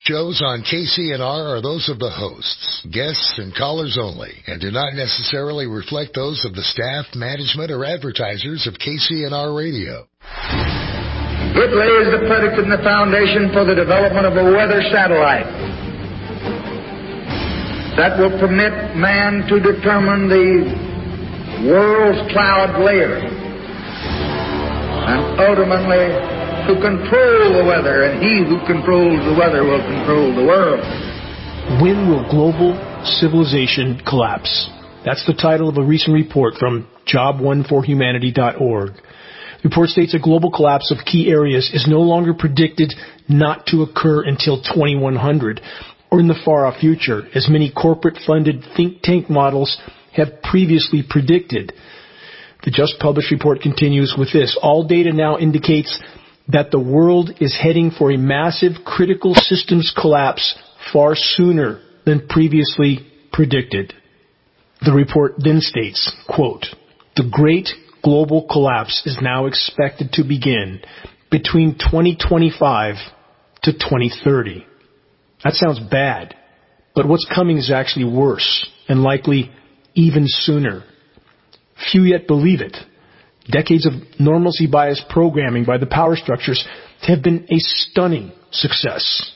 shows on KCNR are those of the hosts, guests, and callers only, and do not necessarily reflect those of the staff, management, or advertisers of KCNR Radio. It lays the predicate and the foundation for the development of a weather satellite that will permit man to determine the world's cloud layer and ultimately to control the weather, and he who controls the weather will control the world. When will global civilization collapse? That's the title of a recent report from job1forhumanity.org. The report states a global collapse of key areas is no longer predicted not to occur until 2100 or in the far-off future, as many corporate-funded think tank models have previously predicted. The just-published report continues with this. All data now indicates that the world is heading for a massive critical systems collapse far sooner than previously predicted. The report then states, quote, "The great global collapse is now expected to begin between 2025 to 2030. That sounds bad, but what's coming is actually worse and likely even sooner. Few yet believe it. Decades of normalcy bias programming by the power structures have been a stunning success.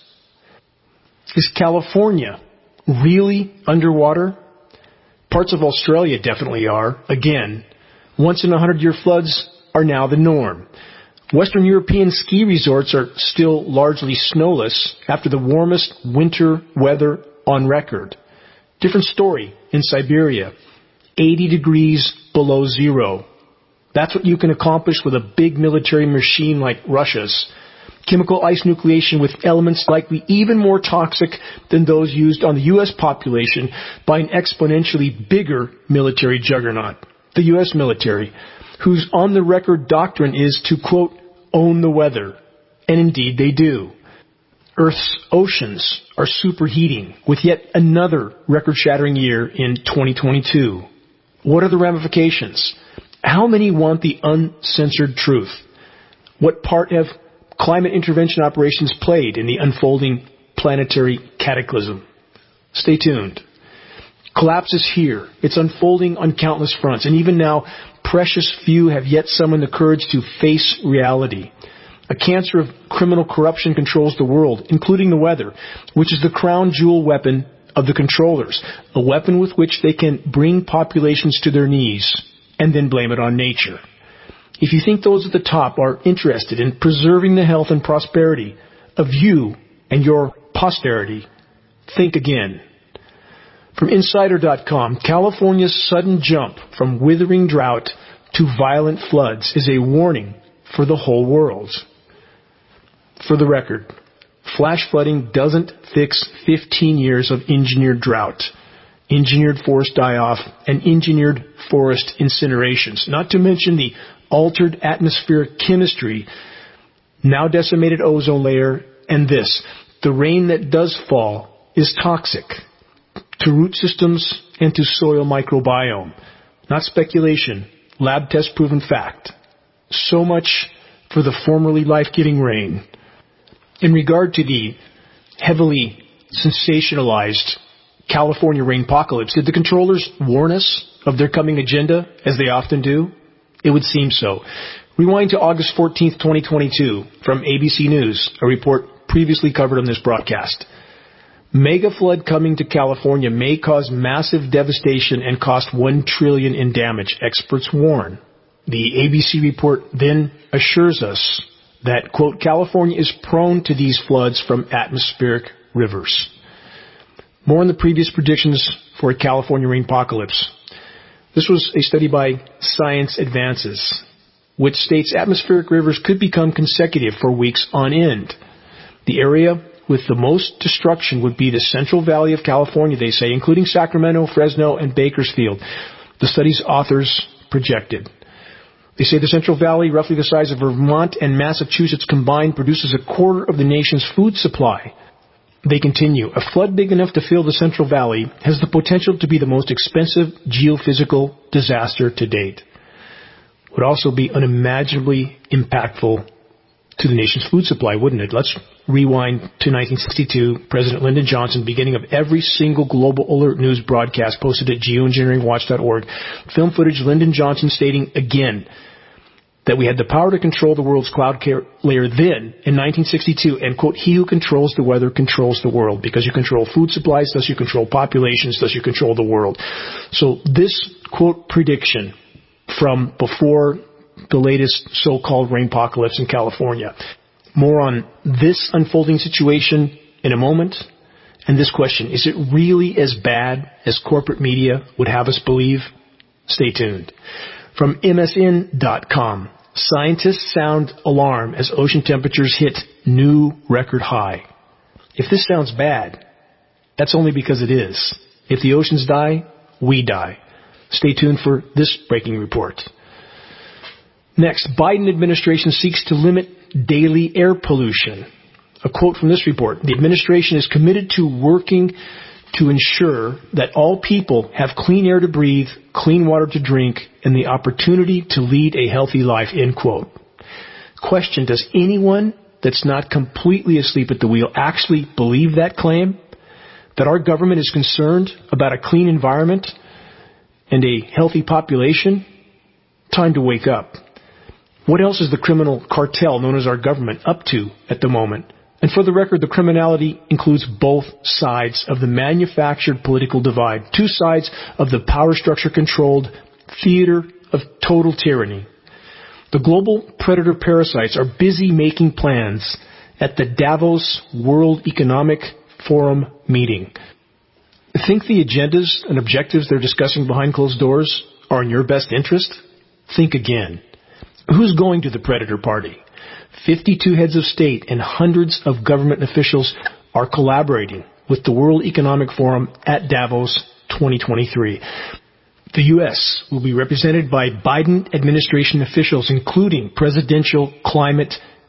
Is California really underwater? Parts of Australia definitely are. Again, once in 100-year floods are now the norm. Western European ski resorts are still largely snowless after the warmest winter weather on record. Different story in Siberia. 80 degrees below zero. That's what you can accomplish with a big military machine like Russia's. Chemical ice nucleation with elements likely even more toxic than those used on the U.S. population by an exponentially bigger military juggernaut, the U.S. military, whose on-the-record doctrine is to, quote, own the weather. And indeed they do. Earth's oceans are superheating with yet another record-shattering year in 2022. What are the ramifications? How many want the uncensored truth? What part have climate intervention operations played in the unfolding planetary cataclysm? Stay tuned. Collapse is here. It's unfolding on countless fronts, and even now, precious few have yet summoned the courage to face reality. A cancer of criminal corruption controls the world, including the weather, which is the crown jewel weapon of the controllers, a weapon with which they can bring populations to their knees and then blame it on nature. If you think those at the top are interested in preserving the health and prosperity of you and your posterity, think again. From Insider.com, California's sudden jump from withering drought to violent floods is a warning for the whole world. For the record, flash flooding doesn't fix 15 years of engineered drought, engineered forest die-off, and engineered forest incinerations, not to mention the altered atmospheric chemistry, now decimated ozone layer, and this, the rain that does fall is toxic to root systems and to soil microbiome. Not speculation, lab test proven fact. So much for the formerly life-giving rain. In regard to the heavily sensationalized California rainpocalypse, did the controllers warn us of their coming agenda, as they often do? It would seem so. Rewind to August 14th, 2022, from ABC News, a report previously covered on this broadcast. Mega flood coming to California may cause massive devastation and cost $1 trillion in damage, experts warn. The ABC report then assures us that, quote, California is prone to these floods from atmospheric rivers. More on the previous predictions for a California rainpocalypse. This was a study by Science Advances, which states atmospheric rivers could become consecutive for weeks on end. The area with the most destruction would be the Central Valley of California, they say, including Sacramento, Fresno, and Bakersfield, the study's authors projected. They say the Central Valley, roughly the size of Vermont and Massachusetts combined, produces a quarter of the nation's food supply. They continue, a flood big enough to fill the Central Valley has the potential to be the most expensive geophysical disaster to date. Would also be unimaginably impactful to the nation's food supply, wouldn't it? Let's rewind to 1962. President Lyndon Johnson, beginning of every single Global Alert News broadcast posted at geoengineeringwatch.org, film footage Lyndon Johnson stating again that we had the power to control the world's cloud layer then, in 1962, and, quote, he who controls the weather controls the world, because you control food supplies, thus you control populations, thus you control the world. So this, quote, prediction from before the latest so-called rainpocalypse in California. More on this unfolding situation in a moment. And this question, is it really as bad as corporate media would have us believe? Stay tuned. From MSN.com, scientists sound alarm as ocean temperatures hit new record high. If this sounds bad, that's only because it is. If the oceans die, we die. Stay tuned for this breaking report. Next, Biden administration seeks to limit daily air pollution. A quote from this report. The administration is committed to working to ensure that all people have clean air to breathe, clean water to drink, and the opportunity to lead a healthy life, end quote. Question, does anyone that's not completely asleep at the wheel actually believe that claim? That our government is concerned about a clean environment and a healthy population? Time to wake up. What else is the criminal cartel known as our government up to at the moment? And for the record, the criminality includes both sides of the manufactured political divide, two sides of the power structure-controlled theater of total tyranny. The global predator parasites are busy making plans at the Davos World Economic Forum meeting. Think the agendas and objectives they're discussing behind closed doors are in your best interest? Think again. Who's going to the predator party? 52 heads of state and hundreds of government officials are collaborating with the World Economic Forum at Davos 2023. The U.S. will be represented by Biden administration officials, including presidential climate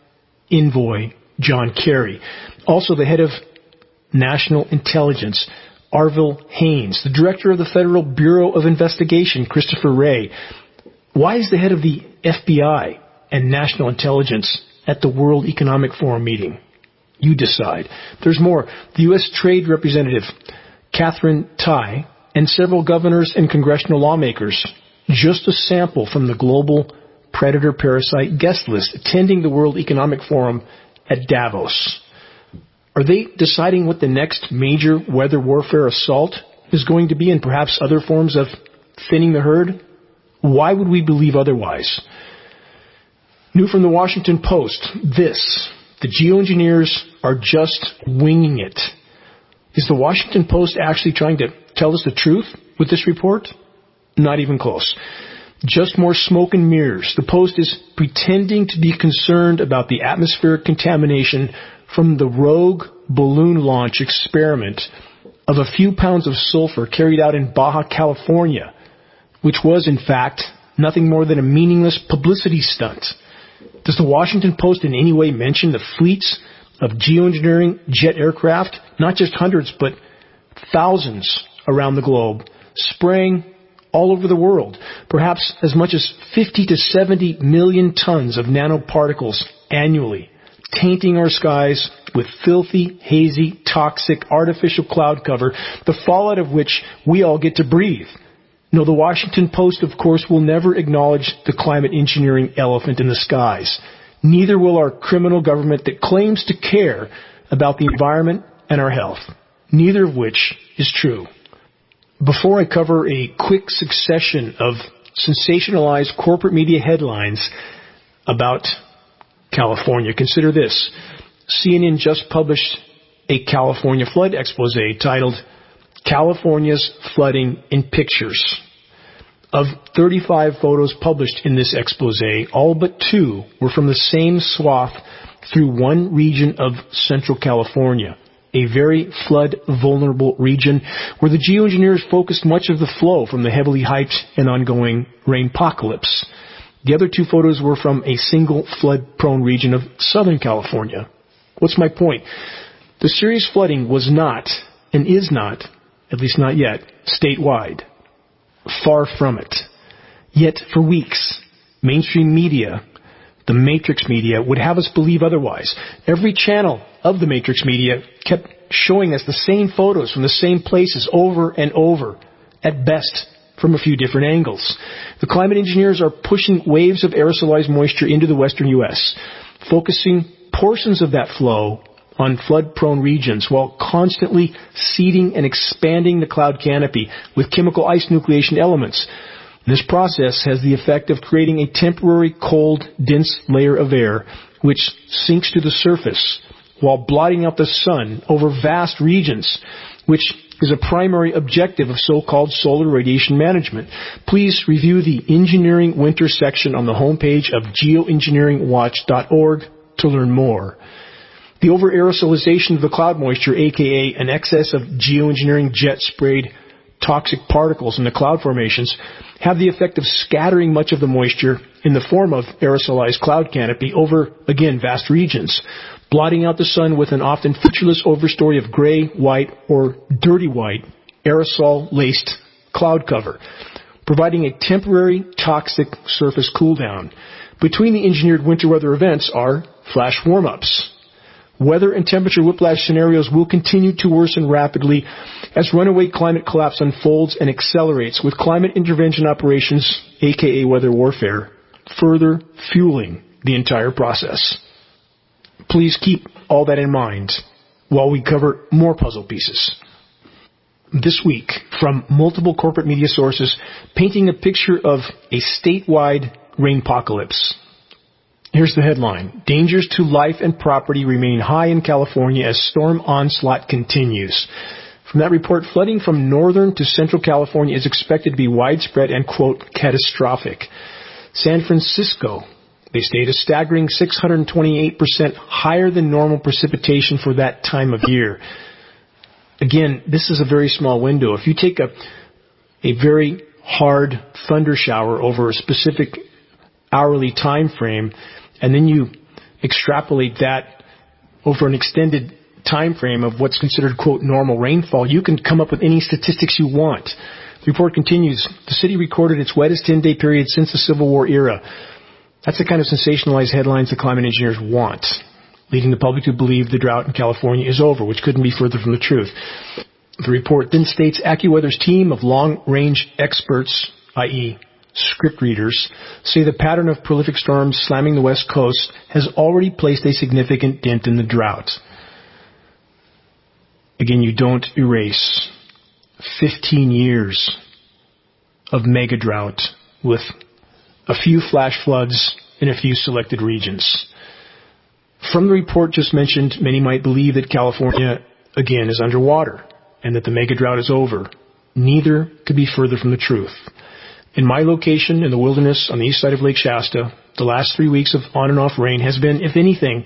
envoy John Kerry. Also the head of National Intelligence, Arvil Haines, the director of the Federal Bureau of Investigation, Christopher Wray. Why is the head of the FBI and National Intelligence at the World Economic Forum meeting? You decide. There's more. The U.S. Trade Representative, Catherine Tai, and several governors and congressional lawmakers, just a sample from the global predator parasite guest list attending the World Economic Forum at Davos. Are they deciding what the next major weather warfare assault is going to be, and perhaps other forms of thinning the herd? Why would we believe otherwise? New from the Washington Post, this: the geoengineers are just winging it. Is the Washington Post actually trying to tell us the truth with this report? Not even close. Just more smoke and mirrors. The Post is pretending to be concerned about the atmospheric contamination from the rogue balloon launch experiment of a few pounds of sulfur carried out in Baja California, which was, in fact, nothing more than a meaningless publicity stunt. Does the Washington Post in any way mention the fleets of geoengineering jet aircraft, not just hundreds, but thousands around the globe, spraying all over the world, perhaps as much as 50 to 70 million tons of nanoparticles annually, tainting our skies with filthy, hazy, toxic, artificial cloud cover, the fallout of which we all get to breathe? No, the Washington Post, of course, will never acknowledge the climate engineering elephant in the skies. Neither will our criminal government that claims to care about the environment and our health. Neither of which is true. Before I cover a quick succession of sensationalized corporate media headlines about California, consider this. CNN just published a California flood expose titled California's Flooding in Pictures. Of 35 photos published in this expose, all but 2 were from the same swath through one region of Central California, a very flood-vulnerable region where the geoengineers focused much of the flow from the heavily hyped and ongoing rainpocalypse. The other 2 photos were from a single flood-prone region of Southern California. What's my point? The serious flooding was not, and is not, at least not yet, statewide. Far from it. Yet for weeks, mainstream media The Matrix media would have us believe otherwise. Every channel of the Matrix media kept showing us the same photos from the same places over and over, at best from a few different angles. The climate engineers are pushing waves of aerosolized moisture into the western U.S., focusing portions of that flow on flood-prone regions while constantly seeding and expanding the cloud canopy with chemical ice nucleation elements. This process has the effect of creating a temporary cold, dense layer of air which sinks to the surface while blotting out the sun over vast regions, which is a primary objective of so-called solar radiation management. Please review the Engineering Winter section on the homepage of geoengineeringwatch.org to learn more. The over-aerosolization of the cloud moisture, aka an excess of geoengineering jet-sprayed toxic particles in the cloud formations, have the effect of scattering much of the moisture in the form of aerosolized cloud canopy over, again, vast regions, blotting out the sun with an often featureless overstory of gray, white, or dirty white aerosol-laced cloud cover, providing a temporary toxic surface cool-down. Between the engineered winter weather events are flash warm-ups. Weather and temperature whiplash scenarios will continue to worsen rapidly as runaway climate collapse unfolds and accelerates, with climate intervention operations, aka weather warfare, further fueling the entire process. Please keep all that in mind while we cover more puzzle pieces. This week, from multiple corporate media sources, painting a picture of a statewide rainpocalypse. Here's the headline: Dangers to life and property remain high in California as storm onslaught continues. From that report, flooding from northern to central California is expected to be widespread and, quote, catastrophic. San Francisco, they state, a staggering 628% higher than normal precipitation for that time of year. Again, this is a very small window. If you take a very hard thunder shower over a specific hourly time frame, and then you extrapolate that over an extended time frame of what's considered, quote, normal rainfall, you can come up with any statistics you want. The report continues, the city recorded its wettest 10-day period since the Civil War era. That's the kind of sensationalized headlines the climate engineers want, leading the public to believe the drought in California is over, which couldn't be further from the truth. The report then states AccuWeather's team of long-range experts, i.e., script readers, say the pattern of prolific storms slamming the West Coast has already placed a significant dent in the drought. Again, you don't erase 15 years of mega drought with a few flash floods in a few selected regions. From the report just mentioned, many might believe that California, again, is underwater and that the mega drought is over. Neither could be further from the truth. In my location in the wilderness on the east side of Lake Shasta, the last 3 weeks of on and off rain has been, if anything,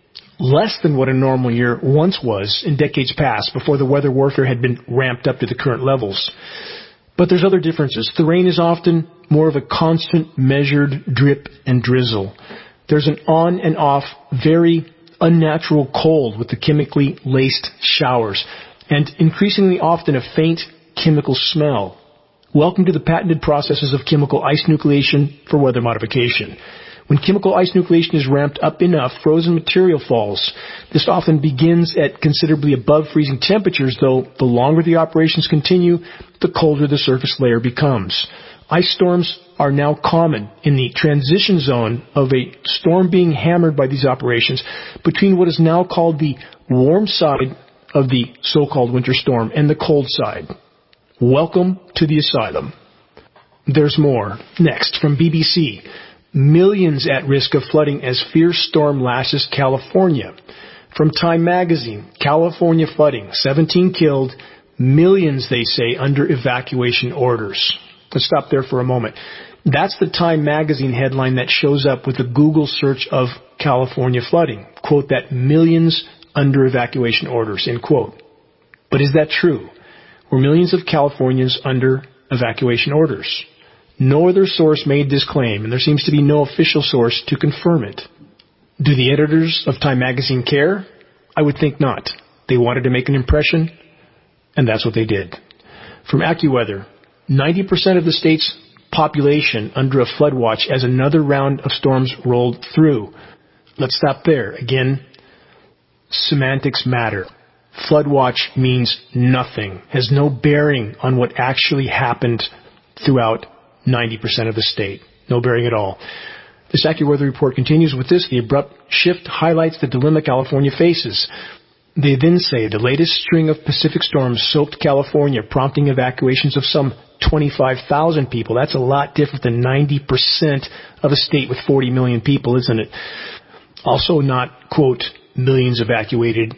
less than what a normal year once was in decades past, before the weather warfare had been ramped up to the current levels. But there's other differences. The rain is often more of a constant, measured drip and drizzle. There's an on and off, very unnatural cold with the chemically laced showers, and increasingly often a faint chemical smell. Welcome to the patented processes of chemical ice nucleation for weather modification. When chemical ice nucleation is ramped up enough, frozen material falls. This often begins at considerably above freezing temperatures, though the longer the operations continue, the colder the surface layer becomes. Ice storms are now common in the transition zone of a storm being hammered by these operations between what is now called the warm side of the so-called winter storm and the cold side. Welcome to the asylum. There's more. Next, from BBC. Millions at risk of flooding as fierce storm lashes California. From Time Magazine, California flooding, 17 killed, millions, they say, under evacuation orders. Let's stop there for a moment. That's the Time Magazine headline that shows up with a Google search of California flooding. Quote, that millions under evacuation orders, end quote. But is that true? Were millions of Californians under evacuation orders? No other source made this claim, and there seems to be no official source to confirm it. Do the editors of Time Magazine care? I would think not. They wanted to make an impression, and that's what they did. From AccuWeather, 90% of the state's population under a flood watch as another round of storms rolled through. Let's stop there. Again, semantics matter. Flood watch means nothing, has no bearing on what actually happened throughout 90% of the state. No bearing at all. This AccuWeather report continues with this. The abrupt shift highlights the dilemma California faces. They then say the latest string of Pacific storms soaked California, prompting evacuations of some 25,000 people. That's a lot different than 90% of a state with 40 million people, isn't it? Also not, quote, millions evacuated,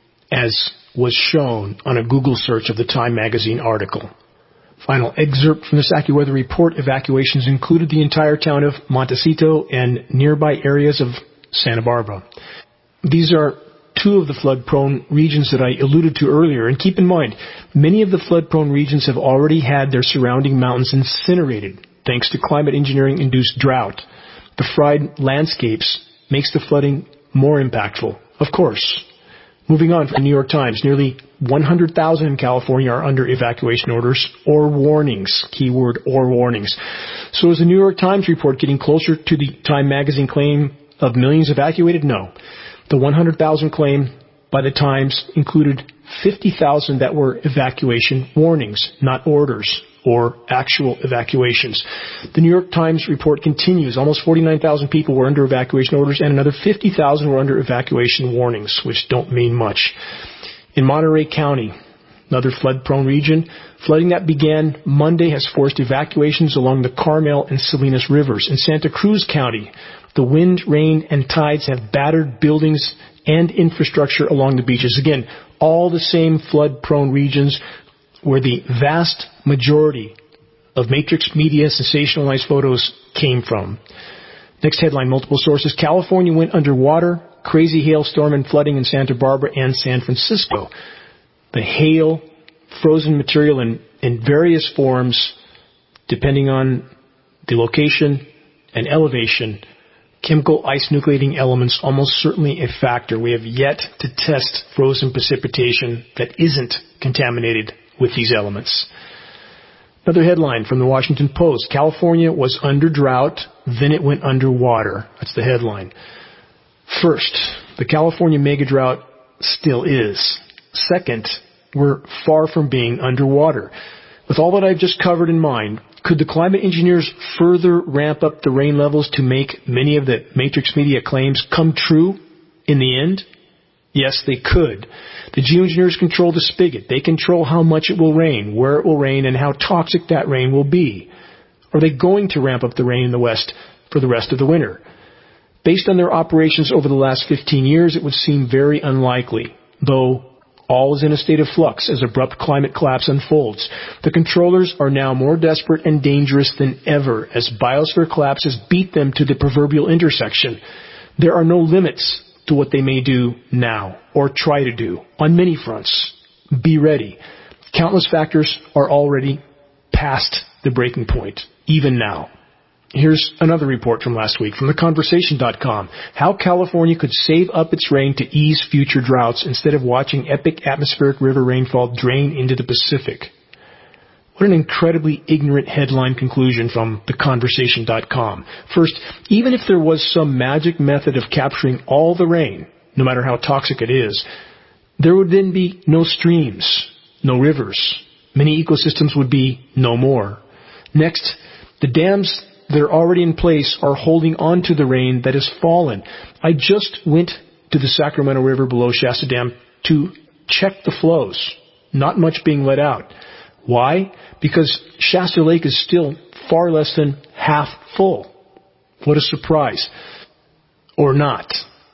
as was shown on a Google search of the Time magazine article. Final excerpt from this AccuWeather report. Evacuations included the entire town of Montecito and nearby areas of Santa Barbara. These are two of the flood-prone regions that I alluded to earlier. And keep in mind, many of the flood-prone regions have already had their surrounding mountains incinerated, thanks to climate engineering-induced drought. The fried landscapes makes the flooding more impactful, of course. Moving on from the New York Times, nearly 100,000 in California are under evacuation orders or warnings. Keyword, or warnings. So is the New York Times report getting closer to the Time magazine claim of millions evacuated? No. The 100,000 claim by the Times included 50,000 that were evacuation warnings, not orders or actual evacuations. The New York Times report continues. Almost 49,000 people were under evacuation orders and another 50,000 were under evacuation warnings, which don't mean much. In Monterey County, another flood-prone region, flooding that began Monday has forced evacuations along the Carmel and Salinas rivers. In Santa Cruz County, the wind, rain, and tides have battered buildings and infrastructure along the beaches. Again, all the same flood-prone regions where the vast majority of Matrix Media sensationalized photos came from. Next headline, multiple sources. California went underwater. Crazy hailstorm and flooding in Santa Barbara and San Francisco. The hail, frozen material in various forms, depending on the location and elevation. Chemical ice nucleating elements almost certainly a factor. We have yet to test frozen precipitation that isn't contaminated with these elements. Another headline from the Washington Post. California was under drought, then it went underwater. That's the headline. First, the California mega drought still is. Second, we're far from being underwater. With all that I've just covered in mind, could the climate engineers further ramp up the rain levels to make many of the Matrix Media claims come true in the end? Yes, they could. The geoengineers control the spigot. They control how much it will rain, where it will rain, and how toxic that rain will be. Are they going to ramp up the rain in the West for the rest of the winter? Based on their operations over the last 15 years, it would seem very unlikely, though all is in a state of flux as abrupt climate collapse unfolds. The controllers are now more desperate and dangerous than ever as biosphere collapses beat them to the proverbial intersection. There are no limits to what they may do now or try to do on many fronts. Be ready. Countless factors are already past the breaking point, even now. Here's another report from last week from theconversation.com. How California could save up its rain to ease future droughts instead of watching epic atmospheric river rainfall drain into the Pacific. What an incredibly ignorant headline conclusion from theconversation.com. First, even if there was some magic method of capturing all the rain, no matter how toxic it is, there would then be no streams, no rivers. Many ecosystems would be no more. Next, the dams that are already in place are holding on to the rain that has fallen. I just went to the Sacramento River below Shasta Dam to check the flows. Not much being let out. Why? Because Shasta Lake is still far less than half full. What a surprise. Or not.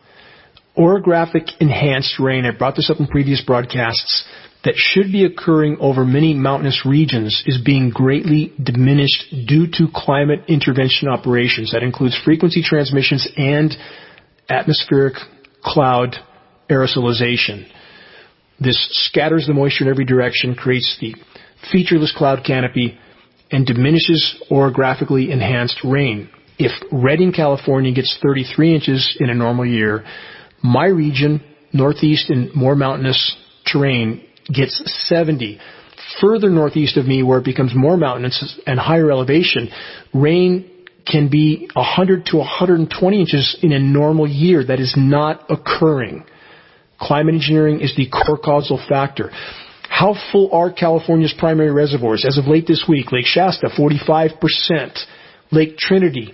Orographic enhanced rain, I brought this up in previous broadcasts, that should be occurring over many mountainous regions is being greatly diminished due to climate intervention operations. That includes frequency transmissions and atmospheric cloud aerosolization. This scatters the moisture in every direction, creates the featureless cloud canopy, and diminishes orographically enhanced rain. If Redding, California gets 33 inches in a normal year, my region, northeast and more mountainous terrain, gets 70, Further northeast of me, where it becomes more mountainous and higher elevation, rain can be 100 to 120 inches in a normal year. That is not occurring. Climate engineering is the core causal factor. How full are California's primary reservoirs? As of late this week, Lake Shasta, 45%. Lake Trinity,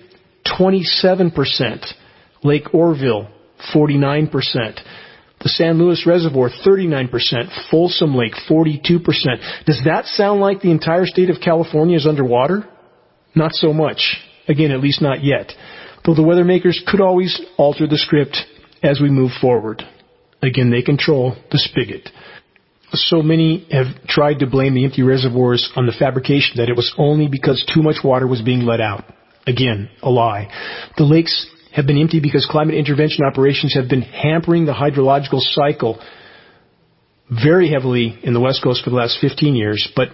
27%. Lake Oroville, 49%. The San Luis Reservoir, 39%. Folsom Lake, 42%. Does that sound like the entire state of California is underwater? Not so much. Again, at least not yet. Though the weather makers could always alter the script as we move forward. Again, they control the spigot. So many have tried to blame the empty reservoirs on the fabrication that it was only because too much water was being let out. Again, a lie. The lakes have been empty because climate intervention operations have been hampering the hydrological cycle very heavily in the West Coast for the last 15 years, but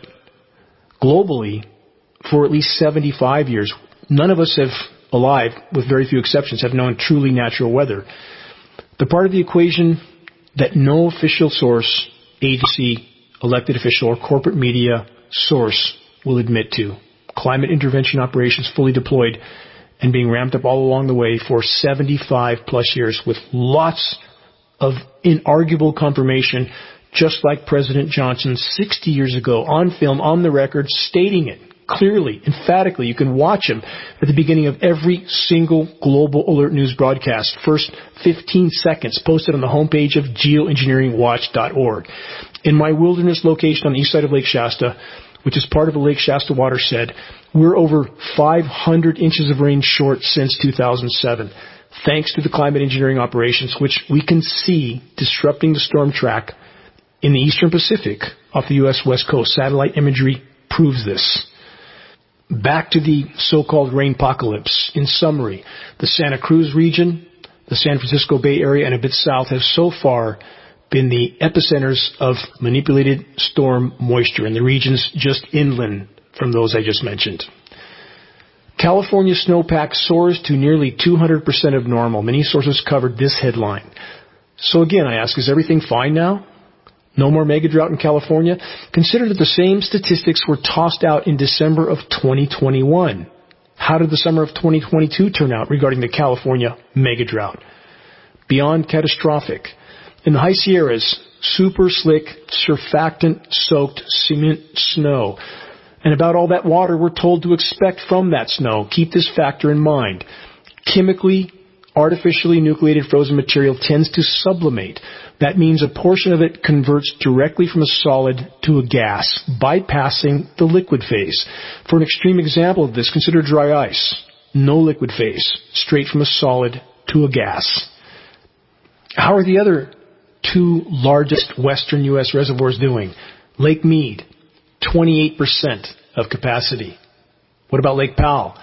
globally for at least 75 years. None of us alive, with very few exceptions, have known truly natural weather. The part of the equation that no official source, agency, elected official, or corporate media source will admit to. Climate intervention operations fully deployed and being ramped up all along the way for 75 plus years with lots of inarguable confirmation, just like President Johnson 60 years ago on film, on the record, stating it clearly, emphatically. You can watch him at the beginning of every single Global Alert News broadcast. First 15 seconds posted on the homepage of geoengineeringwatch.org. In my wilderness location on the east side of Lake Shasta, which is part of the Lake Shasta watershed, we're over 500 inches of rain short since 2007, thanks to the climate engineering operations, which we can see disrupting the storm track in the eastern Pacific off the U.S. West Coast. Satellite imagery proves this. Back to the so-called rainpocalypse. In summary, the Santa Cruz region, the San Francisco Bay Area, and a bit south have so far been the epicenters of manipulated storm moisture in the regions just inland from those I just mentioned. California snowpack soars to nearly 200% of normal. Many sources covered this headline. So again, I ask, is everything fine now? No more mega drought in California? Consider that the same statistics were tossed out in December of 2021. How did the summer of 2022 turn out regarding the California mega drought? Beyond catastrophic. In the high Sierras, super slick, surfactant-soaked cement snow. And about all that water we're told to expect from that snow. Keep this factor in mind. Chemically, artificially nucleated frozen material tends to sublimate. That means a portion of it converts directly from a solid to a gas, bypassing the liquid phase. For an extreme example of this, consider dry ice. No liquid phase, straight from a solid to a gas. How are the other two largest western U.S. reservoirs doing? Lake Mead, 28% of capacity. What about Lake Powell?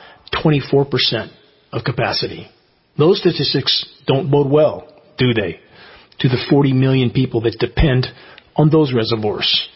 24% of capacity. Those statistics don't bode well, do they, to the 40 million people that depend on those reservoirs?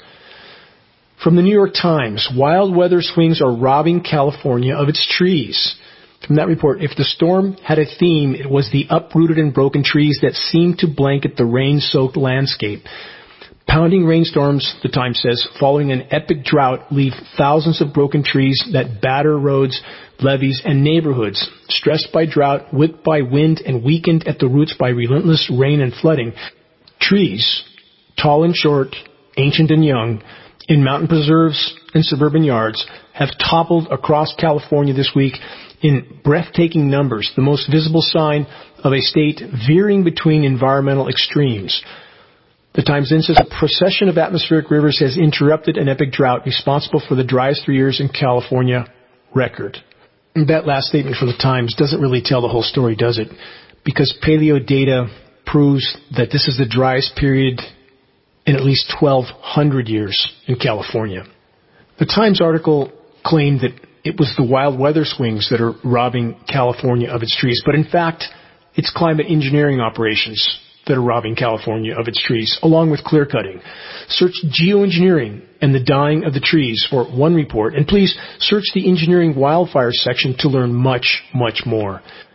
From the New York Times, wild weather swings are robbing California of its trees. From that report, if the storm had a theme, it was the uprooted and broken trees that seemed to blanket the rain-soaked landscape. Pounding rainstorms, the Times says, following an epic drought, leave thousands of broken trees that batter roads, levees, and neighborhoods. Stressed by drought, whipped by wind, and weakened at the roots by relentless rain and flooding, trees, tall and short, ancient and young, in mountain preserves and suburban yards, have toppled across California this week in breathtaking numbers, the most visible sign of a state veering between environmental extremes. The Times then says a procession of atmospheric rivers has interrupted an epic drought responsible for the driest 3 years in California record. And that last statement from the Times doesn't really tell the whole story, does it? Because paleo data proves that this is the driest period in at least 1,200 years in California. The Times article claimed that it was the wild weather swings that are robbing California of its trees, but in fact, it's climate engineering operations that are robbing California of its trees, along with clear cutting. Search geoengineering and the dying of the trees for one report, and please search the engineering wildfires section to learn much, much more.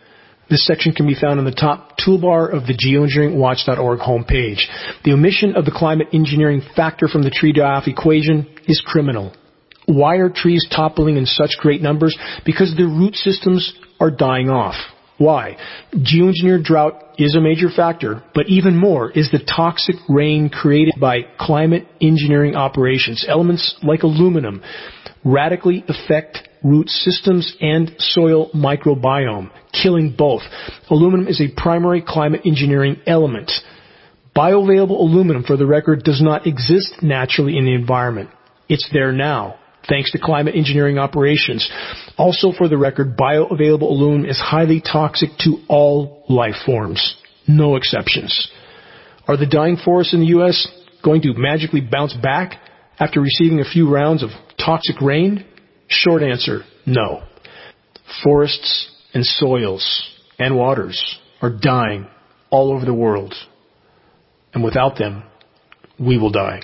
This section can be found on the top toolbar of the geoengineeringwatch.org homepage. The omission of the climate engineering factor from the tree die-off equation is criminal. Why are trees toppling in such great numbers? Because their root systems are dying off. Why? Geoengineered drought is a major factor, but even more is the toxic rain created by climate engineering operations. Elements like aluminum radically affect root systems and soil microbiome, killing both. Aluminum is a primary climate engineering element. Bioavailable aluminum, for the record, does not exist naturally in the environment. It's there now, thanks to climate engineering operations. Also, for the record, bioavailable aluminum is highly toxic to all life forms. No exceptions. Are the dying forests in the U.S. going to magically bounce back after receiving a few rounds of toxic rain? Short answer, no. Forests and soils and waters are dying all over the world. And without them, we will die.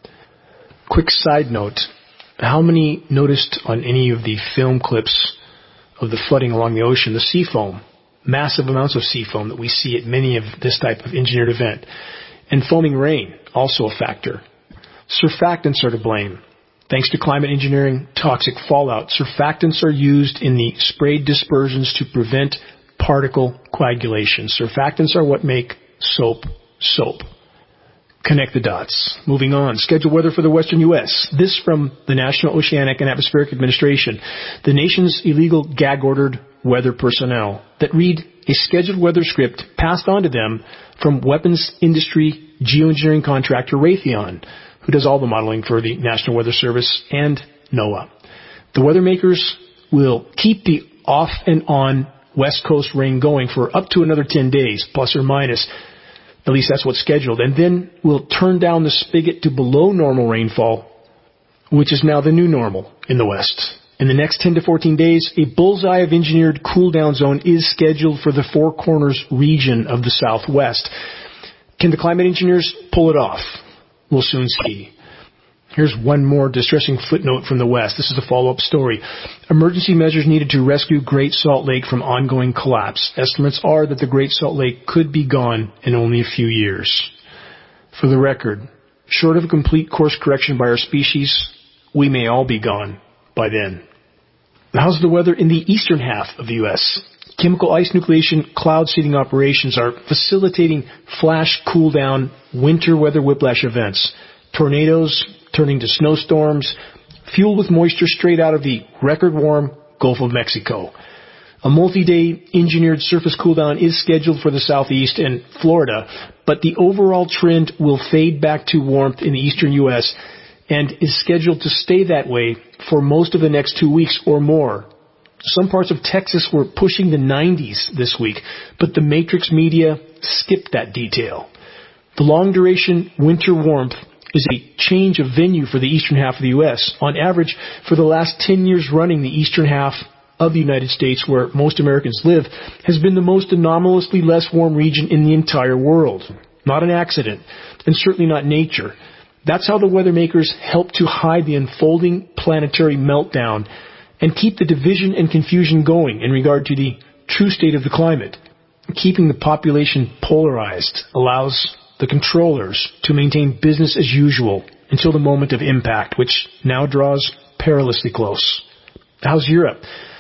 Quick side note. How many noticed on any of the film clips of the flooding along the ocean, the sea foam, massive amounts of sea foam that we see at many of this type of engineered event? And foaming rain, also a factor. Surfactants are to blame. Thanks to climate engineering, toxic fallout, surfactants are used in the sprayed dispersions to prevent particle coagulation. Surfactants are what make soap soap. Connect the dots. Moving on. Scheduled weather for the western U.S. This from the National Oceanic and Atmospheric Administration, the nation's illegal gag-ordered weather personnel that read a scheduled weather script passed on to them from weapons industry geoengineering contractor Raytheon, who does all the modeling for the National Weather Service and NOAA. The weather makers will keep the off and on West Coast rain going for up to another 10 days, plus or minus. At least that's what's scheduled. And then we'll turn down the spigot to below normal rainfall, which is now the new normal in the West. In the next 10 to 14 days, a bullseye of engineered cool-down zone is scheduled for the Four Corners region of the Southwest. Can the climate engineers pull it off? We'll soon see. Here's one more distressing footnote from the West. This is a follow-up story. Emergency measures needed to rescue Great Salt Lake from ongoing collapse. Estimates are that the Great Salt Lake could be gone in only a few years. For the record, short of a complete course correction by our species, we may all be gone by then. How's the weather in the eastern half of the U.S.? Chemical ice nucleation cloud seeding operations are facilitating flash cool-down winter weather whiplash events. Tornadoes turning to snowstorms, fueled with moisture straight out of the record-warm Gulf of Mexico. A multi-day engineered surface cool-down is scheduled for the southeast and Florida, but the overall trend will fade back to warmth in the eastern U.S. and is scheduled to stay that way for most of the next 2 weeks or more. Some parts of Texas were pushing the 90s this week, but the Matrix media skipped that detail. The long-duration winter warmth is a change of venue for the eastern half of the U.S. On average, for the last 10 years running, the eastern half of the United States, where most Americans live, has been the most anomalously less warm region in the entire world. Not an accident, and certainly not nature. That's how the weather makers help to hide the unfolding planetary meltdown and keep the division and confusion going in regard to the true state of the climate. Keeping the population polarized allows the controllers to maintain business as usual until the moment of impact, which now draws perilously close. How's Europe?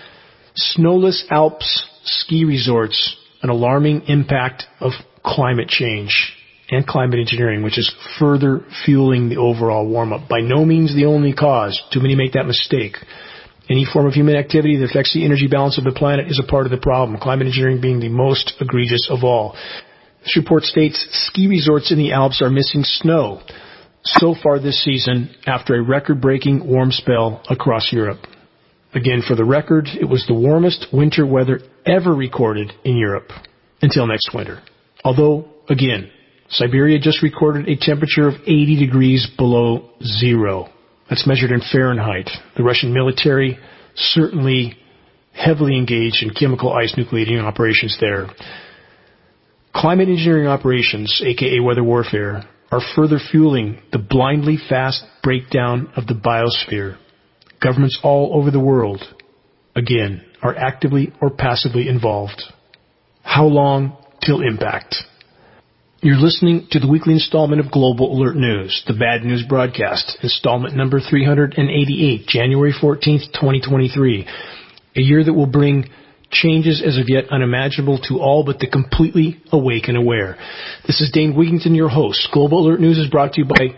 Snowless Alps ski resorts, an alarming impact of climate change and climate engineering, which is further fueling the overall warm-up. By no means the only cause. Too many make that mistake. Any form of human activity that affects the energy balance of the planet is a part of the problem, climate engineering being the most egregious of all. This report states ski resorts in the Alps are missing snow so far this season after a record-breaking warm spell across Europe. Again, for the record, it was the warmest winter weather ever recorded in Europe until next winter. Although, again, Siberia just recorded a temperature of 80 degrees below zero. That's measured in Fahrenheit. The Russian military certainly heavily engaged in chemical ice nucleating operations there. Climate engineering operations, aka weather warfare, are further fueling the blindly fast breakdown of the biosphere. Governments all over the world, again, are actively or passively involved. How long till impact? You're listening to the weekly installment of Global Alert News, the Bad News Broadcast, installment number 388, January 14th, 2023. A year that will bring changes as of yet unimaginable to all but the completely awake and aware. This is Dane Wigington, your host. Global Alert News is brought to you by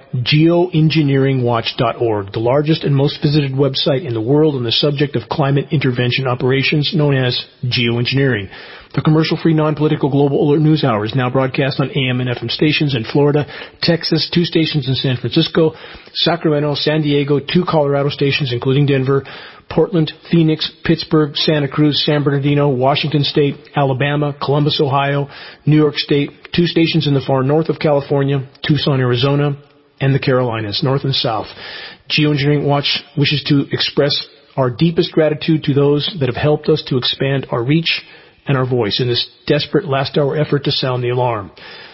geoengineeringwatch.org, the largest and most visited website in the world on the subject of climate intervention operations, known as geoengineering. The commercial-free, non-political Global Alert News Hour is now broadcast on AM and FM stations in Florida, Texas, 2 stations in San Francisco, Sacramento, San Diego, 2 Colorado stations, including Denver, Portland, Phoenix, Pittsburgh, Santa Cruz, San Bernardino, Washington State, Alabama, Columbus, Ohio, New York State, 2 stations in the far north of California, Tucson, Arizona, and the Carolinas, north and south. Geoengineering Watch wishes to express our deepest gratitude to those that have helped us to expand our reach and our voice in this desperate last-hour effort to sound the alarm.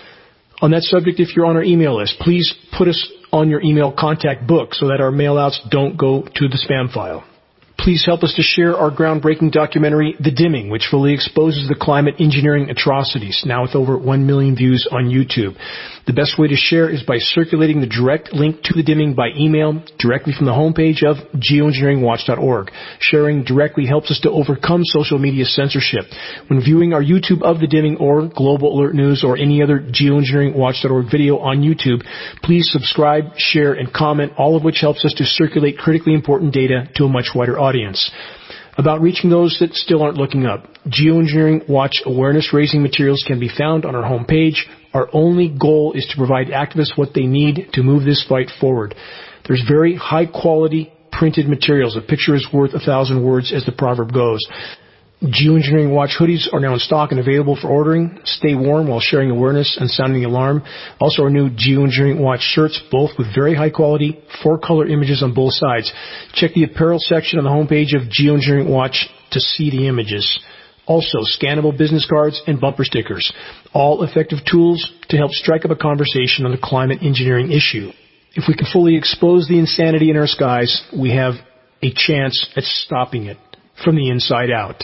On that subject, if you're on our email list, please put us on your email contact book so that our mail-outs don't go to the spam file. Please help us to share our groundbreaking documentary, The Dimming, which fully exposes the climate engineering atrocities, now with over 1 million views on YouTube. The best way to share is by circulating the direct link to The Dimming by email directly from the homepage of geoengineeringwatch.org. Sharing directly helps us to overcome social media censorship. When viewing our YouTube of The Dimming or Global Alert News or any other geoengineeringwatch.org video on YouTube, please subscribe, share, and comment, all of which helps us to circulate critically important data to a much wider audience. About reaching those that still aren't looking up, Geoengineering Watch awareness-raising materials can be found on our homepage. Our only goal is to provide activists what they need to move this fight forward. There's very high-quality printed materials. A picture is worth 1,000 words, as the proverb goes. Geoengineering Watch hoodies are now in stock and available for ordering. Stay warm while sharing awareness and sounding the alarm. Also, our new Geoengineering Watch shirts, both with very high quality, 4-color images on both sides. Check the apparel section on the homepage of Geoengineering Watch to see the images. Also, scannable business cards and bumper stickers. All effective tools to help strike up a conversation on the climate engineering issue. If we can fully expose the insanity in our skies, we have a chance at stopping it from the inside out.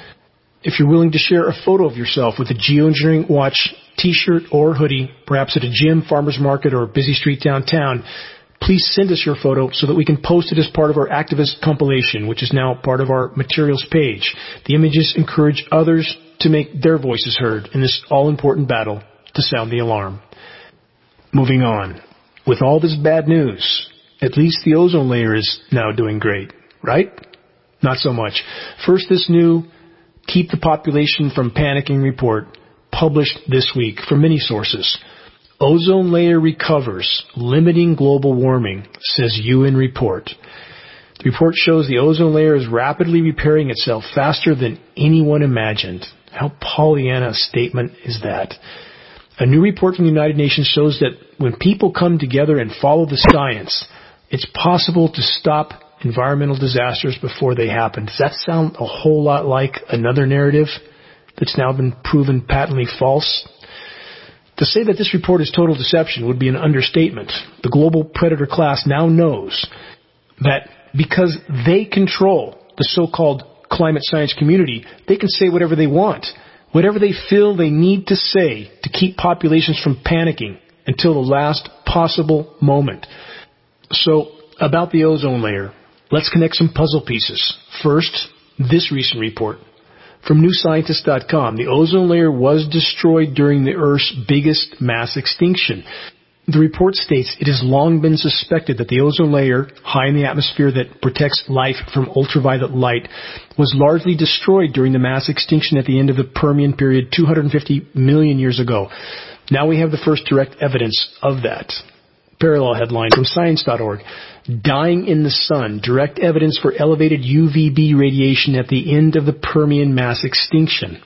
If you're willing to share a photo of yourself with a Geoengineering Watch t-shirt or hoodie, perhaps at a gym, farmer's market, or a busy street downtown, please send us your photo so that we can post it as part of our activist compilation, which is now part of our materials page. The images encourage others to make their voices heard in this all-important battle to sound the alarm. Moving on. With all this bad news, at least the ozone layer is now doing great, right? Not so much. First, this new Keep the Population from Panicking report, published this week from many sources. Ozone layer recovers, limiting global warming, says UN report. The report shows the ozone layer is rapidly repairing itself faster than anyone imagined. How Pollyanna a statement is that? A new report from the United Nations shows that when people come together and follow the science, it's possible to stop environmental disasters before they happen. Does that sound a whole lot like another narrative that's now been proven patently false? To say that this report is total deception would be an understatement. The global predator class now knows that because they control the so-called climate science community, they can say whatever they want, whatever they feel they need to say to keep populations from panicking until the last possible moment. So, about the ozone layer, let's connect some puzzle pieces. First, this recent report. From NewScientist.com, the ozone layer was destroyed during the Earth's biggest mass extinction. The report states it has long been suspected that the ozone layer, high in the atmosphere that protects life from ultraviolet light, was largely destroyed during the mass extinction at the end of the Permian period 250 million years ago. Now we have the first direct evidence of that. Parallel headline from Science.org. Dying in the sun, direct evidence for elevated UVB radiation at the end of the Permian mass extinction.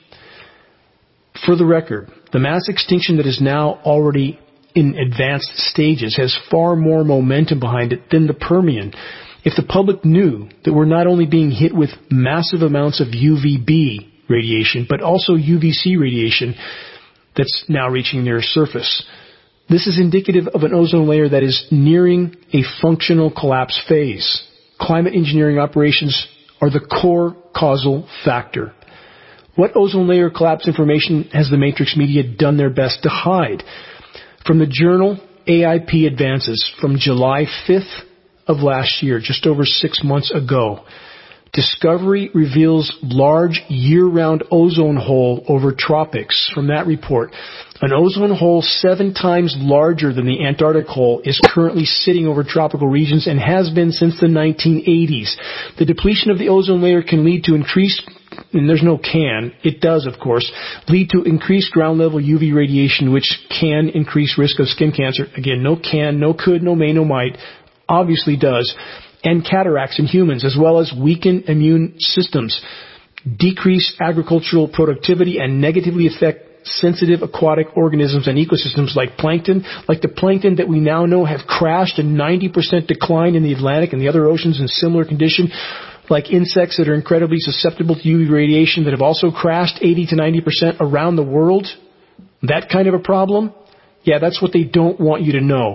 For the record, the mass extinction that is now already in advanced stages has far more momentum behind it than the Permian. If the public knew that we're not only being hit with massive amounts of UVB radiation, but also UVC radiation that's now reaching the Earth's surface, this is indicative of an ozone layer that is nearing a functional collapse phase. Climate engineering operations are the core causal factor. What ozone layer collapse information has the Matrix media done their best to hide? From the journal AIP Advances from July 5th of last year, just over 6 months ago, discovery reveals large year-round ozone hole over tropics. From that report, an ozone hole 7 times larger than the Antarctic hole is currently sitting over tropical regions and has been since the 1980s. The depletion of the ozone layer can lead to increased, and there's no can, it does of course, lead to increased ground level UV radiation, which can increase risk of skin cancer. Again, no can, no could, no may, no might, obviously does. And cataracts in humans, as well as weaken immune systems, decrease agricultural productivity, and negatively affect sensitive aquatic organisms and ecosystems like plankton, like the plankton that we now know have crashed and 90% decline in the Atlantic and the other oceans in similar condition, like insects that are incredibly susceptible to UV radiation that have also crashed 80 to 90% around the world. That kind of a problem? Yeah, that's what they don't want you to know.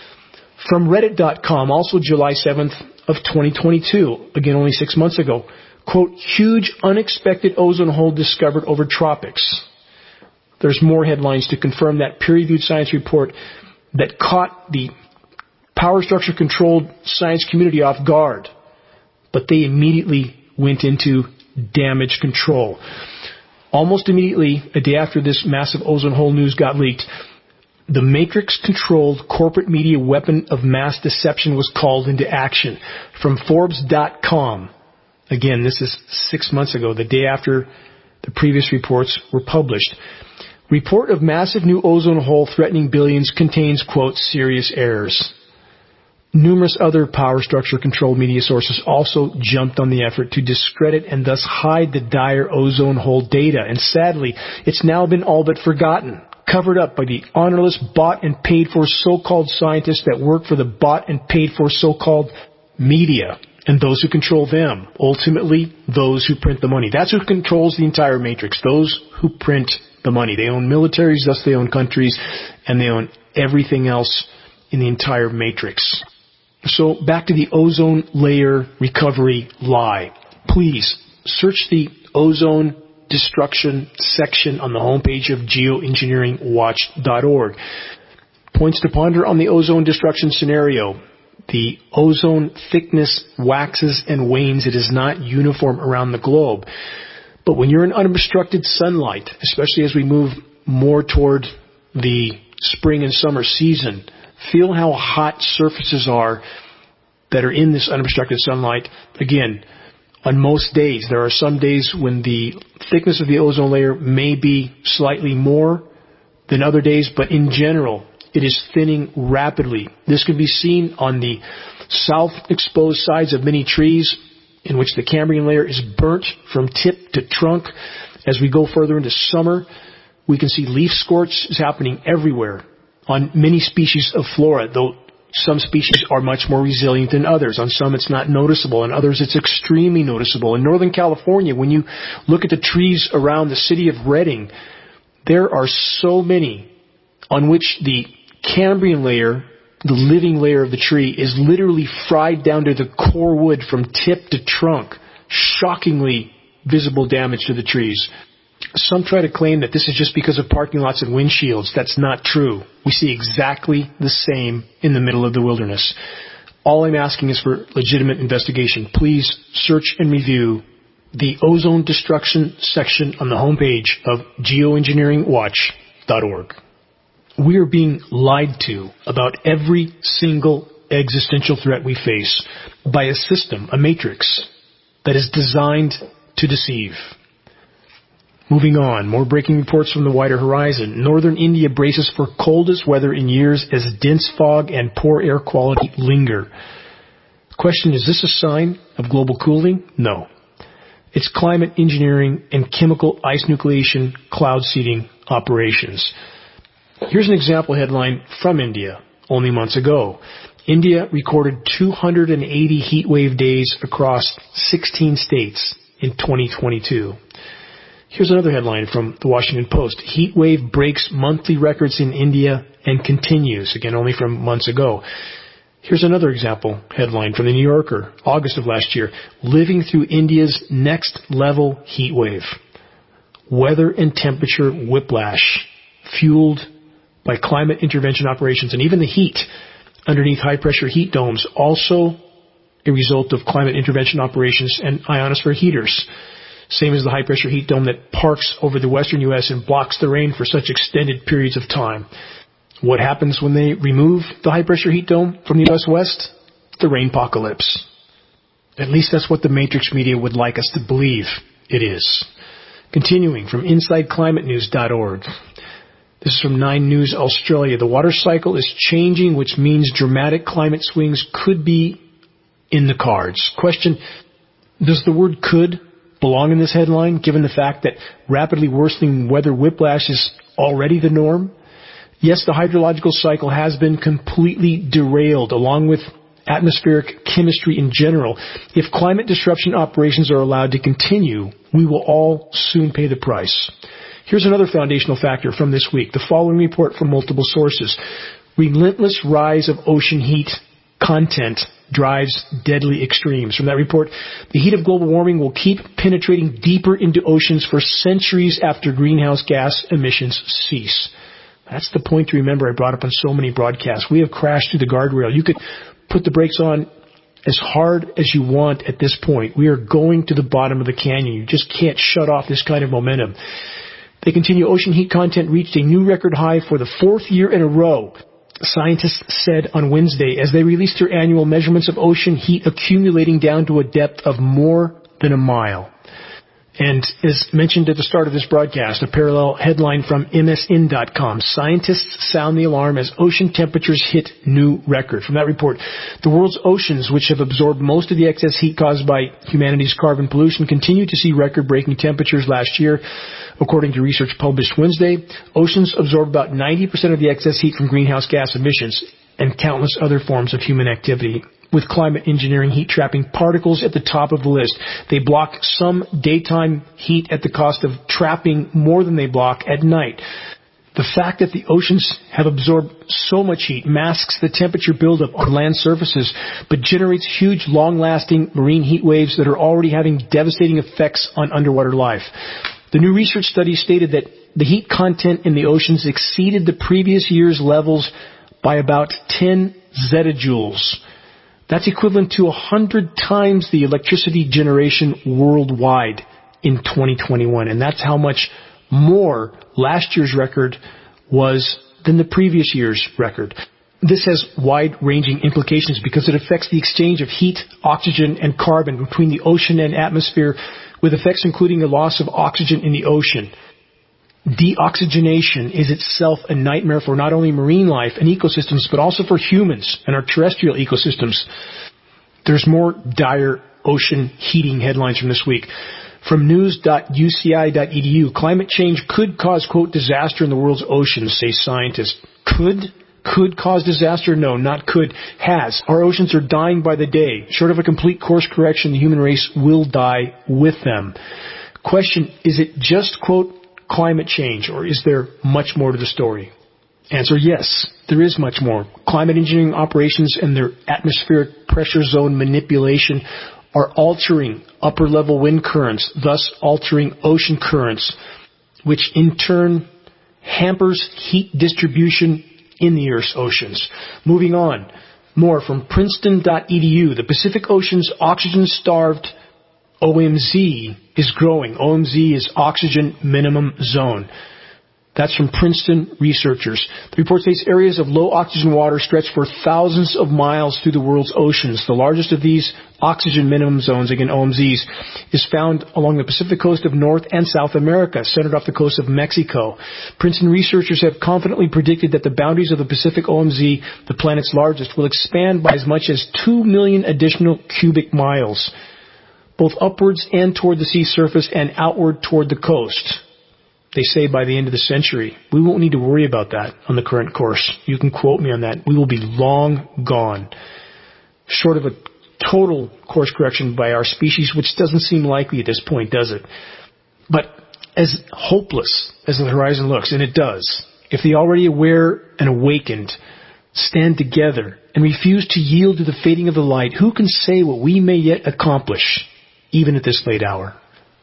From Reddit.com, also July 7th of 2022, again only 6 months ago, quote, huge unexpected ozone hole discovered over tropics. There's more headlines to confirm that peer-reviewed science report that caught the power structure controlled science community off guard, but they immediately went into damage control. Almost immediately, a day after this massive ozone hole news got leaked, the Matrix-controlled corporate media weapon of mass deception was called into action. From Forbes.com, again, this is 6 months ago, the day after the previous reports were published. Report of massive new ozone hole threatening billions contains, quote, serious errors. Numerous other power structure-controlled media sources also jumped on the effort to discredit and thus hide the dire ozone hole data. And sadly, it's now been all but forgotten, covered up by the honorless, bought and paid for so-called scientists that work for the bought and paid for so-called media and those who control them. Ultimately, those who print the money. That's who controls the entire matrix, those who print the money. They own militaries, thus they own countries, and they own everything else in the entire matrix. So back to the ozone layer recovery lie. Please search the ozone destruction section on the homepage of geoengineeringwatch.org. Points to ponder on the ozone destruction scenario. The ozone thickness waxes and wanes. It is not uniform around the globe. But when you're in unobstructed sunlight, especially as we move more toward the spring and summer season, feel how hot surfaces are that are in this unobstructed sunlight. Again, on most days, there are some days when the thickness of the ozone layer may be slightly more than other days, but in general, it is thinning rapidly. This can be seen on the south exposed sides of many trees, in which the Cambrian layer is burnt from tip to trunk. As we go further into summer, we can see leaf scorch is happening everywhere on many species of flora, though some species are much more resilient than others. On some it's not noticeable, on others it's extremely noticeable. In Northern California, when you look at the trees around the city of Redding, there are so many on which the Cambrian layer, the living layer of the tree, is literally fried down to the core wood from tip to trunk. Shockingly visible damage to the trees. Some try to claim that this is just because of parking lots and windshields. That's not true. We see exactly the same in the middle of the wilderness. All I'm asking is for legitimate investigation. Please search and review the ozone destruction section on the homepage of geoengineeringwatch.org. We are being lied to about every single existential threat we face by a system, a matrix, that is designed to deceive. Moving on, more breaking reports from the wider horizon. Northern India braces for coldest weather in years as dense fog and poor air quality linger. Question, is this a sign of global cooling? No. It's climate engineering and chemical ice nucleation cloud seeding operations. Here's an example headline from India only months ago. India recorded 280 heat wave days across 16 states in 2022. Here's another headline from the Washington Post. Heat wave breaks monthly records in India and continues, again only from months ago. Here's another example headline from the New Yorker, August of last year. Living through India's next level heat wave. weather and temperature whiplash fueled by climate intervention operations, and even the heat underneath high-pressure heat domes, also a result of climate intervention operations and ionosphere heaters, same as the high-pressure heat dome that parks over the western U.S. and blocks the rain for such extended periods of time. What happens when they remove the high-pressure heat dome from the U.S. West? The rainpocalypse. At least that's what the Matrix media would like us to believe it is. Continuing from InsideClimateNews.org. This is from 9 News Australia. The water cycle is changing, which means dramatic climate swings could be in the cards. Question, does the word could belong in this headline, given the fact that rapidly worsening weather whiplash is already the norm? Yes, the hydrological cycle has been completely derailed, along with atmospheric chemistry in general. If climate disruption operations are allowed to continue, we will all soon pay the price. Here's another foundational factor from this week. The following report from multiple sources. Relentless rise of ocean heat content drives deadly extremes. From that report, the heat of global warming will keep penetrating deeper into oceans for centuries after greenhouse gas emissions cease. That's the point to remember I brought up on so many broadcasts. We have crashed through the guardrail. You could put the brakes on as hard as you want at this point. We are going to the bottom of the canyon. You just can't shut off this kind of momentum. They continue, ocean heat content reached a new record high for the 4th year in a row, scientists said on Wednesday as they released their annual measurements of ocean heat accumulating down to a depth of more than a mile. And as mentioned at the start of this broadcast, a parallel headline from MSN.com, scientists sound the alarm as ocean temperatures hit new record. From that report, the world's oceans, which have absorbed most of the excess heat caused by humanity's carbon pollution, continue to see record-breaking temperatures last year. According to research published Wednesday, oceans absorb about 90% of the excess heat from greenhouse gas emissions and countless other forms of human activity, with climate engineering heat trapping particles at the top of the list. They block some daytime heat at the cost of trapping more than they block at night. The fact that the oceans have absorbed so much heat masks the temperature buildup on land surfaces, but generates huge, long-lasting marine heat waves that are already having devastating effects on underwater life. The new research study stated that the heat content in the oceans exceeded the previous year's levels by about 10 zettajoules. That's equivalent to 100 times the electricity generation worldwide in 2021. And that's how much more last year's record was than the previous year's record. This has wide-ranging implications because it affects the exchange of heat, oxygen, and carbon between the ocean and atmosphere, with effects including a loss of oxygen in the ocean. Deoxygenation is itself a nightmare for not only marine life and ecosystems, but also for humans and our terrestrial ecosystems. There's more dire ocean heating headlines from this week. From news.uci.edu, climate change could cause, quote, disaster in the world's oceans, say scientists. Could cause disaster? No, not could. Has. Our oceans are dying by the day. Short of a complete course correction, the human race will die with them. Question, is it just, quote, climate change, or is there much more to the story? Answer, yes, there is much more. Climate engineering operations and their atmospheric pressure zone manipulation are altering upper-level wind currents, thus altering ocean currents, which in turn hampers heat distribution in the Earth's oceans. Moving on, more from Princeton.edu. The Pacific Ocean's oxygen-starved OMZ is growing. OMZ is Oxygen Minimum Zone. That's from Princeton researchers. The report states areas of low oxygen water stretch for thousands of miles through the world's oceans. The largest of these oxygen minimum zones, again OMZs, is found along the Pacific coast of North and South America, centered off the coast of Mexico. Princeton researchers have confidently predicted that the boundaries of the Pacific OMZ, the planet's largest, will expand by as much as 2 million additional cubic miles, both upwards and toward the sea surface and outward toward the coast. They say by the end of the century. We won't need to worry about that on the current course. You can quote me on that. We will be long gone. Short of a total course correction by our species, which doesn't seem likely at this point, does it? But as hopeless as the horizon looks, and it does, if the already aware and awakened stand together and refuse to yield to the fading of the light, who can say what we may yet accomplish, even at this late hour?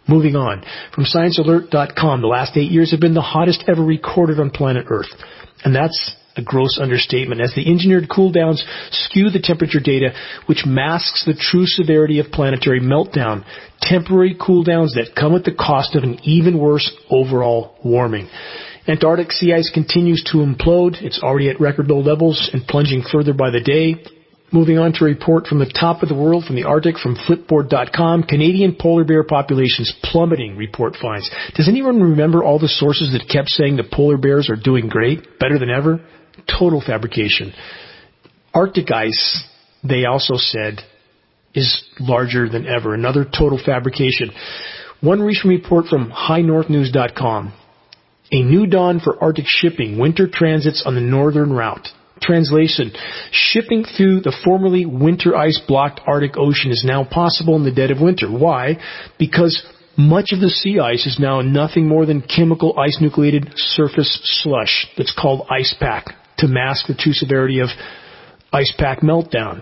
Moving on. From ScienceAlert.com, the last 8 years have been the hottest ever recorded on planet Earth. And that's a gross understatement, as the engineered cool-downs skew the temperature data, which masks the true severity of planetary meltdown. Temporary cool-downs that come at the cost of an even worse overall warming. Antarctic sea ice continues to implode. It's already at record low levels and plunging further by the day. Moving on to a report from the top of the world, from the Arctic, from Flipboard.com. Canadian polar bear populations plummeting, report finds. Does anyone remember all the sources that kept saying the polar bears are doing great, better than ever? Total fabrication. Arctic ice, they also said, is larger than ever. Another total fabrication. One recent report from HighNorthNews.com. A new dawn for Arctic shipping. Winter transits on the northern route. Translation: shipping through the formerly winter ice-blocked Arctic Ocean is now possible in the dead of winter. Why? Because much of the sea ice is now nothing more than chemical ice-nucleated surface slush that's called ice pack, to mask the true severity of ice pack meltdown.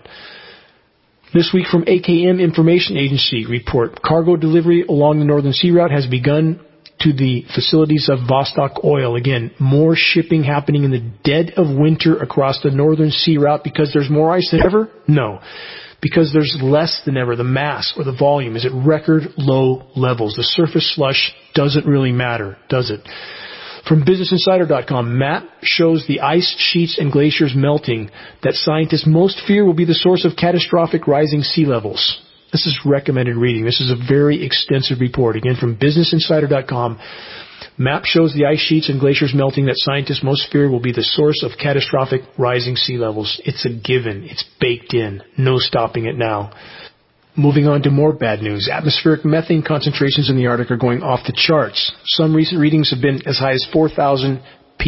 This week from AKM Information Agency report, cargo delivery along the northern sea route has begun to the facilities of Vostok Oil. Again, more shipping happening in the dead of winter across the northern sea route because there's more ice than ever? No. Because there's less than ever. The mass or the volume is at record low levels. The surface slush doesn't really matter, does it? From BusinessInsider.com, map shows the ice sheets and glaciers melting that scientists most fear will be the source of catastrophic rising sea levels. This is recommended reading. This is a very extensive report. Again, from BusinessInsider.com. Map shows the ice sheets and glaciers melting that scientists most fear will be the source of catastrophic rising sea levels. It's a given. It's baked in. No stopping it now. Moving on to more bad news. Atmospheric methane concentrations in the Arctic are going off the charts. Some recent readings have been as high as 4,000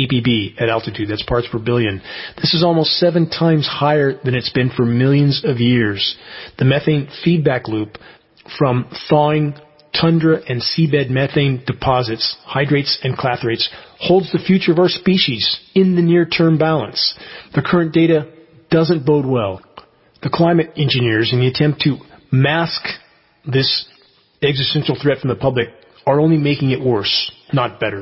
ppb at altitude. That's parts per billion. This is almost 7 times higher than it's been for millions of years. The methane feedback loop from thawing tundra and seabed methane deposits, hydrates and clathrates, holds the future of our species in the near-term balance. The current data doesn't bode well. The climate engineers, in the attempt to mask this existential threat from the public, are only making it worse, not better.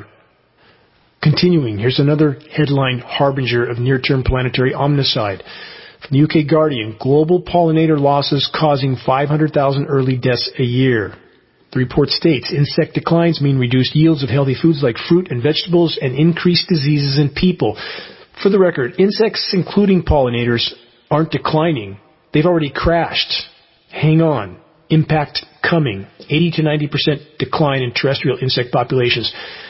Continuing, here's another headline harbinger of near-term planetary omnicide. From the UK Guardian, global pollinator losses causing 500,000 early deaths a year. The report states, insect declines mean reduced yields of healthy foods like fruit and vegetables and increased diseases in people. For the record, insects, including pollinators, aren't declining. They've already crashed. Hang on. Impact coming. 80 to 90% decline in terrestrial insect populations.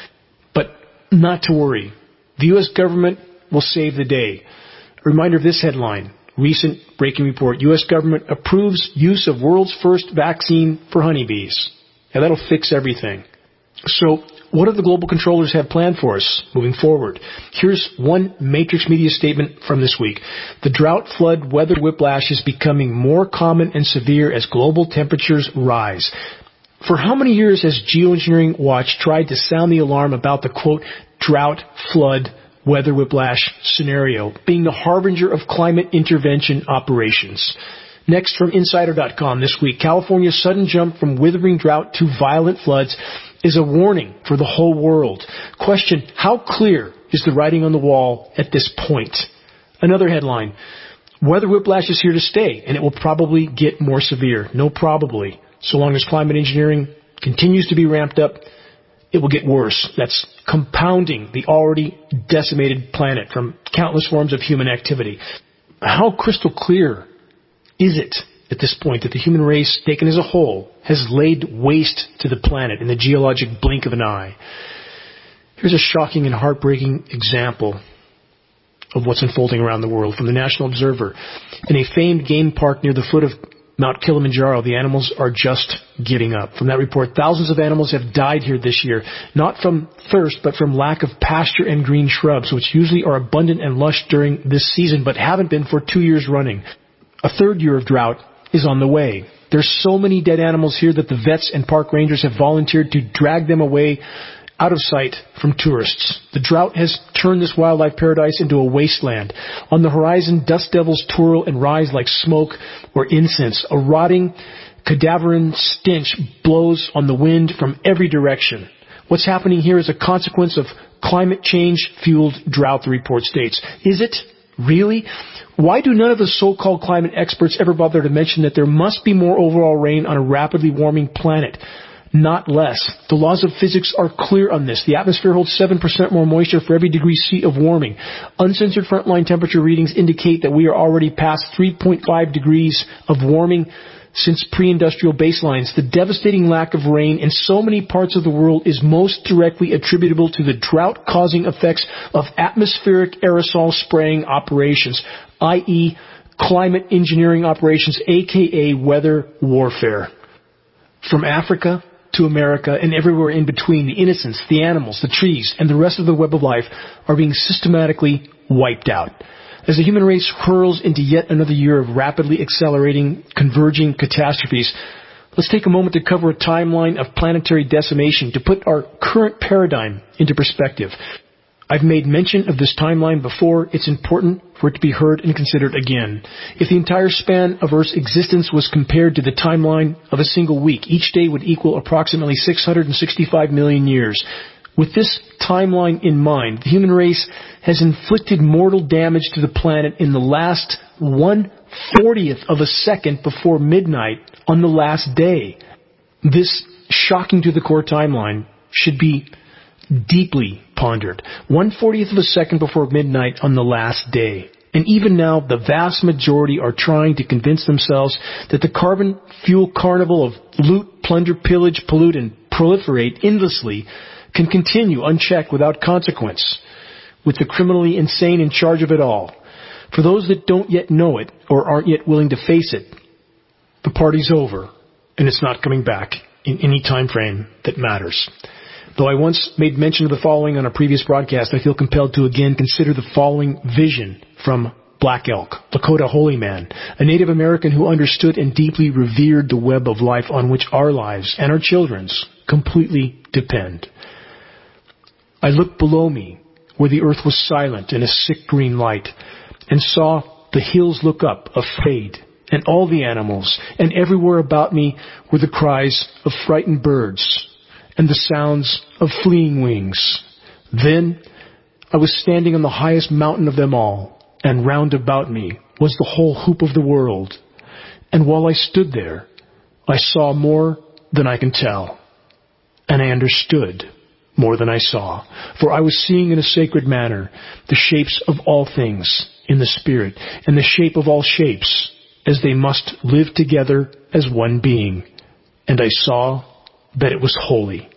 But not to worry. The U.S. government will save the day. A reminder of this headline. Recent breaking report. U.S. government approves use of world's first vaccine for honeybees. Now that'll fix everything. So, what do the global controllers have planned for us moving forward? Here's one Matrix Media statement from this week. The drought, flood, weather whiplash is becoming more common and severe as global temperatures rise. For how many years has Geoengineering Watch tried to sound the alarm about the, quote, drought, flood, weather whiplash scenario being the harbinger of climate intervention operations? Next, from Insider.com this week, California's sudden jump from withering drought to violent floods is a warning for the whole world. Question, how clear is the writing on the wall at this point? Another headline, weather whiplash is here to stay, and it will probably get more severe. No probably. So long as climate engineering continues to be ramped up, it will get worse. That's compounding the already decimated planet from countless forms of human activity. How crystal clear is it at this point that the human race, taken as a whole, has laid waste to the planet in the geologic blink of an eye? Here's a shocking and heartbreaking example of what's unfolding around the world from the National Observer. In a famed game park near the foot of Mount Kilimanjaro, the animals are just giving up. From that report, thousands of animals have died here this year, not from thirst, but from lack of pasture and green shrubs, which usually are abundant and lush during this season, but haven't been for 2 years running. A third year of drought is on the way. There's so many dead animals here that the vets and park rangers have volunteered to drag them away out of sight from tourists. The drought has turn this wildlife paradise into a wasteland. On the horizon, dust devils twirl and rise like smoke or incense. A rotting, cadaverine stench blows on the wind from every direction. What's happening here is a consequence of climate change-fueled drought, the report states. Is it? Really? Why do none of the so-called climate experts ever bother to mention that there must be more overall rain on a rapidly warming planet? Not less. The laws of physics are clear on this. The atmosphere holds 7% more moisture for every degree C of warming. Uncensored frontline temperature readings indicate that we are already past 3.5 degrees of warming since pre-industrial baselines. The devastating lack of rain in so many parts of the world is most directly attributable to the drought-causing effects of atmospheric aerosol spraying operations, i.e., climate engineering operations, aka weather warfare. From Africa to America and everywhere in between, the innocents, the animals, the trees, and the rest of the web of life are being systematically wiped out. As the human race hurls into yet another year of rapidly accelerating, converging catastrophes, let's take a moment to cover a timeline of planetary decimation to put our current paradigm into perspective. I've made mention of this timeline before. It's important for it to be heard and considered again. If the entire span of Earth's existence was compared to the timeline of a single week, each day would equal approximately 665 million years. With this timeline in mind, the human race has inflicted mortal damage to the planet in the last 1/40th of a second before midnight on the last day. This shocking to the core timeline should be deeply pondered. 1/40th of a second before midnight on the last day. And even now, the vast majority are trying to convince themselves that the carbon fuel carnival of loot, plunder, pillage, pollute, and proliferate endlessly can continue unchecked without consequence, with the criminally insane in charge of it all. For those that don't yet know it, or aren't yet willing to face it, the party's over, and it's not coming back in any time frame that matters. Though I once made mention of the following on a previous broadcast, I feel compelled to again consider the following vision from Black Elk, Lakota Holy Man, a Native American who understood and deeply revered the web of life on which our lives and our children's completely depend. I looked below me, where the earth was silent in a sick green light, and saw the hills look up, afraid, and all the animals, and everywhere about me were the cries of frightened birds, and the sounds of fleeing wings. Then I was standing on the highest mountain of them all, and round about me was the whole hoop of the world. And while I stood there, I saw more than I can tell, and I understood more than I saw, for I was seeing in a sacred manner the shapes of all things in the Spirit, and the shape of all shapes, as they must live together as one being. And I saw that it was holy.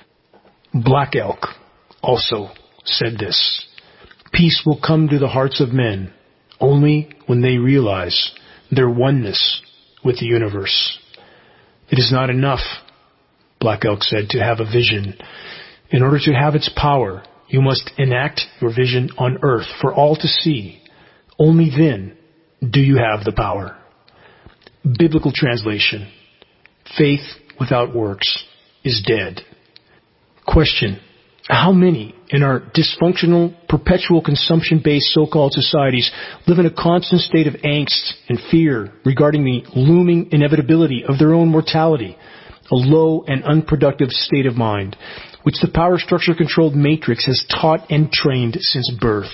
Black Elk also said this: peace will come to the hearts of men only when they realize their oneness with the universe. It is not enough, Black Elk said, to have a vision. In order to have its power, you must enact your vision on earth for all to see. Only then do you have the power. Biblical translation: faith without works is dead. Question: how many in our dysfunctional, perpetual consumption-based so-called societies live in a constant state of angst and fear regarding the looming inevitability of their own mortality, a low and unproductive state of mind, which the power structure-controlled matrix has taught and trained since birth?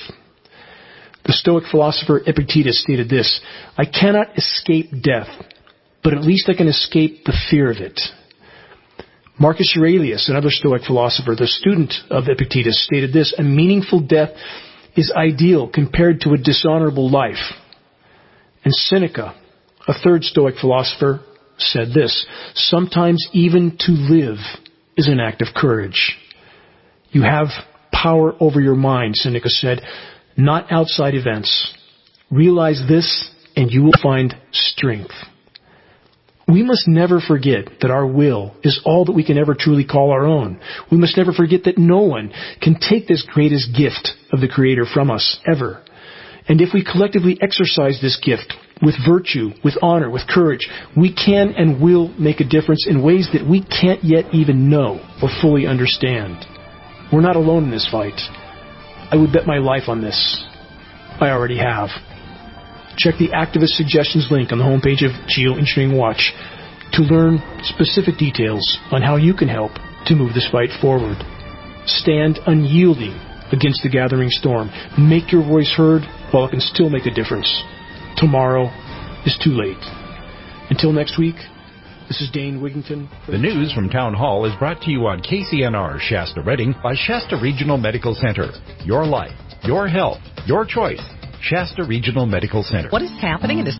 The Stoic philosopher Epictetus stated this: I cannot escape death, but at least I can escape the fear of it. Marcus Aurelius, another Stoic philosopher, the student of Epictetus, stated this: a meaningful death is ideal compared to a dishonorable life. And Seneca, a third Stoic philosopher, said this: sometimes even to live is an act of courage. You have power over your mind, Seneca said, not outside events. Realize this and you will find strength. We must never forget that our will is all that we can ever truly call our own. We must never forget that no one can take this greatest gift of the Creator from us, ever. And if we collectively exercise this gift with virtue, with honor, with courage, we can and will make a difference in ways that we can't yet even know or fully understand. We're not alone in this fight. I would bet my life on this. I already have. Check the activist suggestions link on the homepage of Geoengineering Watch to learn specific details on how you can help to move this fight forward. Stand unyielding against the gathering storm. Make your voice heard while it can still make a difference. Tomorrow is too late. Until next week, this is Dane Wigington. The news from Town Hall is brought to you on KCNR Shasta Redding by Shasta Regional Medical Center. Your life, your health, your choice. Shasta Regional Medical Center. What is happening in this